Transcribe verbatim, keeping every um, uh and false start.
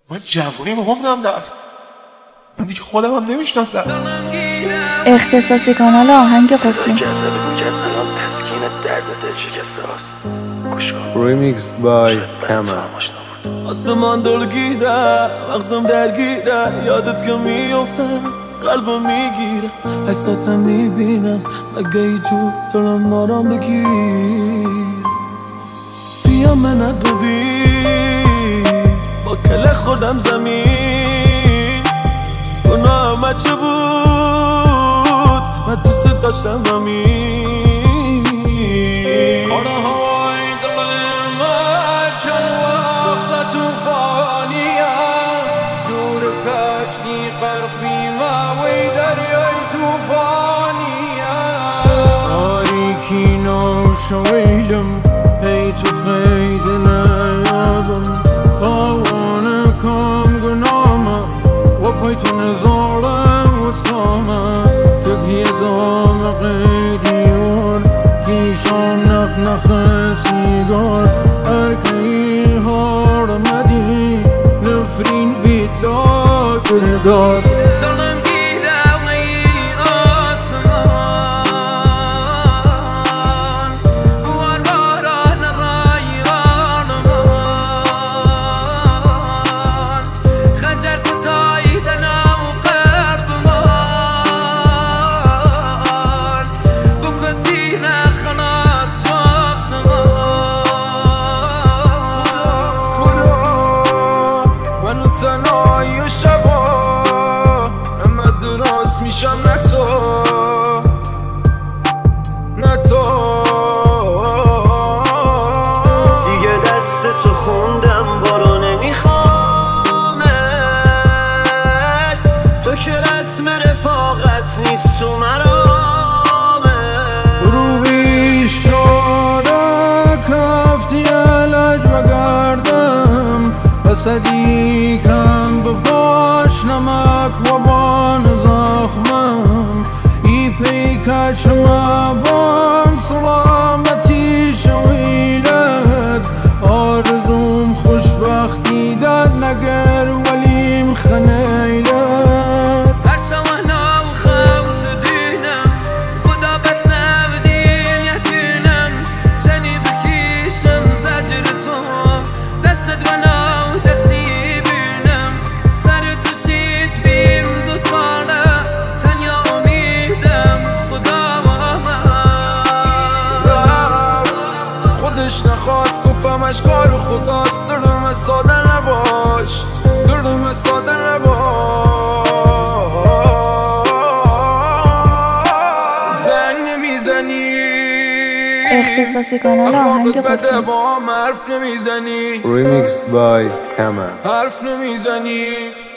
من جوونی بابام هم رفت، من دیگه خودم هم نمیشناسم. اختصاصی کانال آهنگ قفلی. Remixed by Kama. آسمان دلگیره، مغزم درگیره، یادت که میفتم قلبم میگیره، عکساتم میبینم مگه ای جو دلم مارم بگیر. بیا منو ببین با کله خوردم زمین، گناه چه بود من دوست داشتم همین. شویلم هی تو خیلی نیادم آوانه کم گنامه و پای تو نزارم و سامه تکیه دام قیدیون کیشان نخ نخ سیگار ارکی هار مدی نفرین بیدلا سردار تنهایی و شبا نمد درست میشم نه تو نه تو دیگه دست تو خوندم بارو نمیخوامت، تو که رسم رفاقت نیست تو مرامت. رو بیش شده کفتی علج بگردم بسدی کم بباش نمک و بان زخمم ای پیکا چما بان سلامتی شویدت آرزوم خوشبختی در نگر ولیم خنیلت. هر سوانا و خوت دینم خدا بسم دین یهدینم زنی بکیشم زجر تو دستت بنا نخواست گفتم اشکار خداست. دردم ساده نباش، دردم ساده نباش. زنگ نمیزنی اختصاصی کانال آهنگ قفلی. با هم حرف نمیزنی Remixed by Kama. حرف نمیزنی